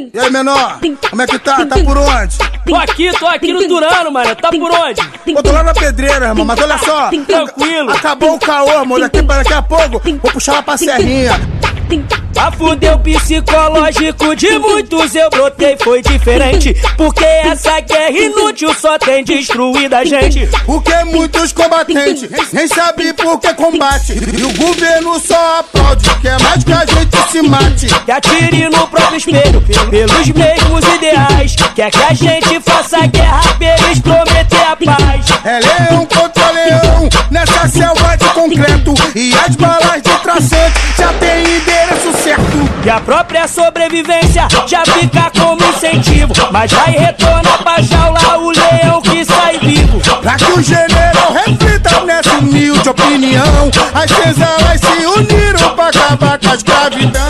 E aí, menor? Como é que tá? Tá por onde? Tô aqui no Turano, mano. Tá por onde? Pô, tô lá na pedreira, irmão, mas olha só. Tranquilo. Acabou o caô, mano. Daqui a pouco vou puxar lá pra Serrinha. A fuder o psicológico de muitos eu brotei, foi diferente. Porque essa guerra inútil só tem destruído a gente. Porque muitos combatentes nem sabem por que combate. E o governo só aplaude, quer mais que a gente se mate. Que atire no próprio espelho, pelos mesmos ideais. Quer que a gente faça guerra pra eles prometer a paz. É leão contra leão, nessa selva de concreto. E as balas de tracete já tem endereço certo. E a própria sobrevivência já fica como incentivo. Mas vai retornar pra jaula o leão que sai vivo. Pra que o general reflita nessa humilde opinião, as senzalas se uniram pra acabar com a escravidão.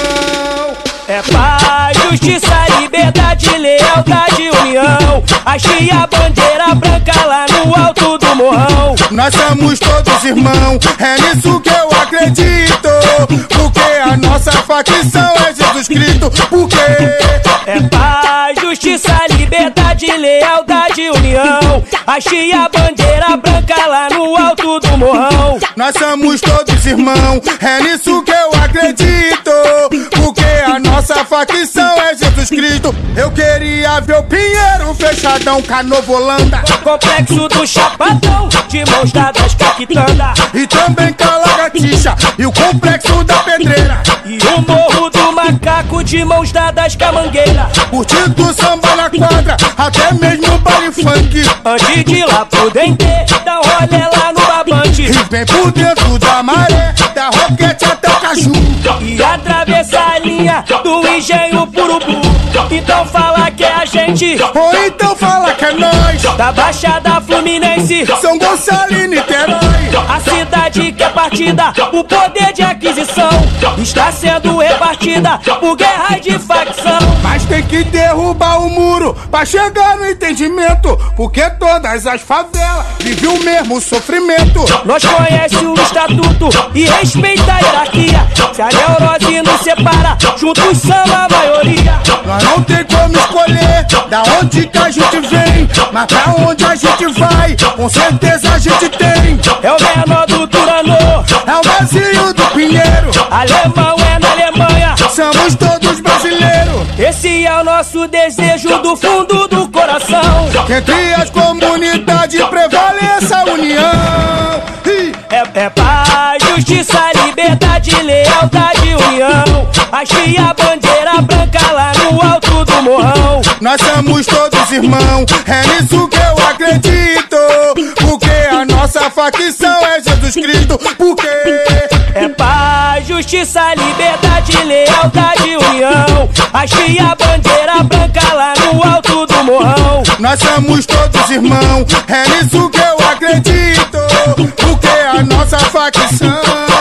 É paz, justiça, liberdade, lealdade, união. Achei a bandeira branca lá no alto do morrão. Nós somos todos irmãos, é nisso que eu acredito. Porque a nossa facção é Jesus Cristo. Porque é paz, justiça, liberdade, lealdade, união. Achei a bandeira branca lá no alto do morrão. Nós somos todos irmãos, é nisso que eu acredito. Porque a nossa facção é Jesus Cristo. Eu queria ver o Pinheiro fechadão com a Nova Holanda, complexo do Chapadão, de mãos dadas com a quitanda. E também com a Lagartixa e o complexo da Pedreira. E o Morro do Macaco, de mãos dadas com a Mangueira. Curtindo samba na quadra, até mesmo baile funk. Antes de ir lá pro Dendê, dá um rolê lá no Babante. E vem por dentro da maré, da Roquete até o Caju. E atravessa a linha do Engenho pro Urubu. Então fala que é a gente, ou então fala que é nós, da Baixada Fluminense, São Gonçalo e Niterói. A cidade que é partida, o poder de aquisição está sendo repartida por guerra de facção. Mas tem que derrubar o muro pra chegar no entendimento, porque todas as favelas vivem o mesmo sofrimento. Nós conhece o estatuto e respeita a hierarquia. Se a neurose nos separa, juntos somos a maioria. Nós não tem como escolher da onde que a gente vem, mas pra onde a gente vai, com certeza a gente tem. É o menor do Turano, é o vazio do Pinheiro. Alemão é na Alemanha, somos todos brasileiros. Esse é o nosso desejo do fundo do coração. Que entre as comunidades prevaleça a união. É paz, justiça, liberdade, lealdade, união. Achei a bandeira branca lá no alto do morrão. Nós somos todos irmãos, é nisso que eu acredito. Porque a nossa facção é Jesus Cristo. Porque é paz, justiça, liberdade, lealdade, união. Achei a bandeira branca lá no alto do morrão. Nós somos todos irmãos, é nisso que eu acredito. Porque a nossa facção